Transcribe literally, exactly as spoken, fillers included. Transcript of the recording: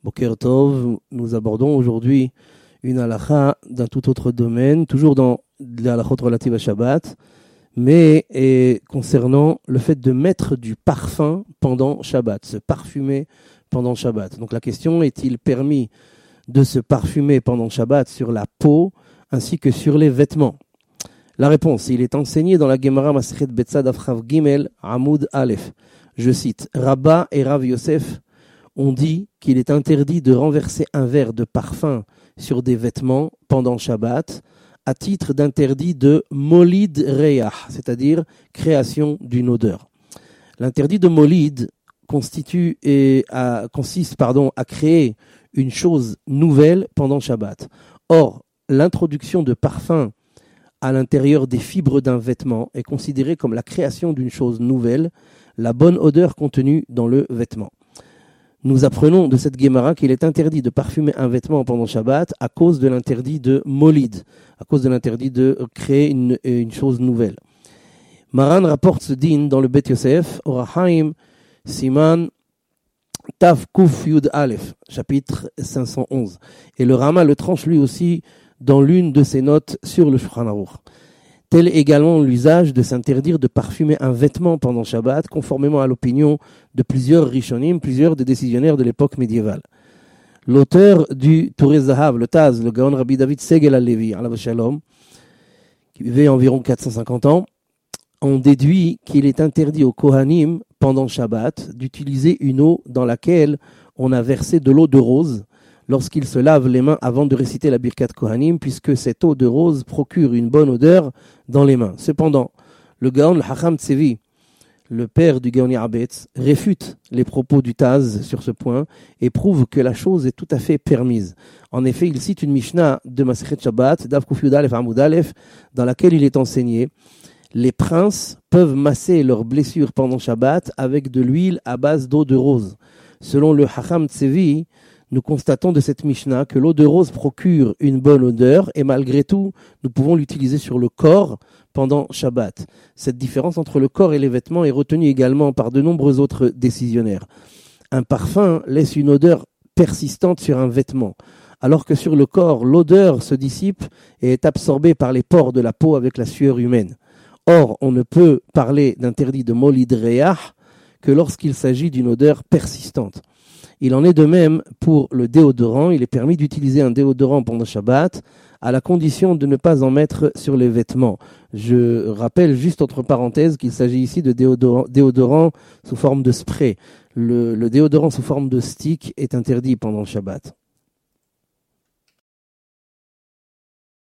Boker Tov, nous abordons aujourd'hui une halakha d'un tout autre domaine, toujours dans les halakhot relatives à Shabbat, mais et, concernant le fait de mettre du parfum pendant Shabbat, se parfumer pendant Shabbat. Donc la question, est-il permis de se parfumer pendant Shabbat sur la peau ainsi que sur les vêtements? La réponse, il est enseigné dans la Gemara Masechet Betzad Afchav Gimel Amoud Aleph. Je cite, Rabba et Rav Yosef ont dit qu'il est interdit de renverser un verre de parfum sur des vêtements pendant Shabbat à titre d'interdit de molid reyah, c'est-à-dire création d'une odeur. L'interdit de molid constitue et à, consiste pardon, à créer une chose nouvelle pendant Shabbat. Or, l'introduction de parfum à l'intérieur des fibres d'un vêtement est considérée comme la création d'une chose nouvelle, la bonne odeur contenue dans le vêtement. Nous apprenons de cette Gemara qu'il est interdit de parfumer un vêtement pendant Shabbat à cause de l'interdit de molid, à cause de l'interdit de créer une, une chose nouvelle. Maran rapporte ce din dans le Bet Yosef, Orachaim, Siman, Tav Kuf Yud Aleph, chapitre cinq cent onze. Et le Rama le tranche lui aussi dans l'une de ses notes sur le Shulchan Aruch. Tel également l'usage de s'interdire de parfumer un vêtement pendant Shabbat, conformément à l'opinion de plusieurs Rishonim, plusieurs des décisionnaires de l'époque médiévale. L'auteur du Touré Zahav, le Taz, le Gaon Rabbi David Segel Alevi, alav shalom, qui vivait environ quatre cent cinquante ans, on déduit qu'il est interdit aux Kohanim, pendant Shabbat, d'utiliser une eau dans laquelle on a versé de l'eau de rose, lorsqu'il se lave les mains avant de réciter la Birkat Kohanim, puisque cette eau de rose procure une bonne odeur dans les mains. Cependant, le Gaon, le Hacham Tsevi, le père du Gaon Yarbetz, réfute les propos du Taz sur ce point et prouve que la chose est tout à fait permise. En effet, il cite une Mishnah de Masechet Shabbat, Dav Kuf Yud Aleph Amud Aleph, dans laquelle il est enseigné les princes peuvent masser leurs blessures pendant Shabbat avec de l'huile à base d'eau de rose. Selon le Hacham Tsevi, nous constatons de cette Mishnah que l'eau de rose procure une bonne odeur et malgré tout, nous pouvons l'utiliser sur le corps pendant Shabbat. Cette différence entre le corps et les vêtements est retenue également par de nombreux autres décisionnaires. Un parfum laisse une odeur persistante sur un vêtement, alors que sur le corps, l'odeur se dissipe et est absorbée par les pores de la peau avec la sueur humaine. Or, on ne peut parler d'interdit de molid reyah que lorsqu'il s'agit d'une odeur persistante. Il en est de même pour le déodorant. Il est permis d'utiliser un déodorant pendant Shabbat à la condition de ne pas en mettre sur les vêtements. Je rappelle juste entre parenthèses qu'il s'agit ici de déodorant, déodorant sous forme de spray. Le, le déodorant sous forme de stick est interdit pendant Shabbat.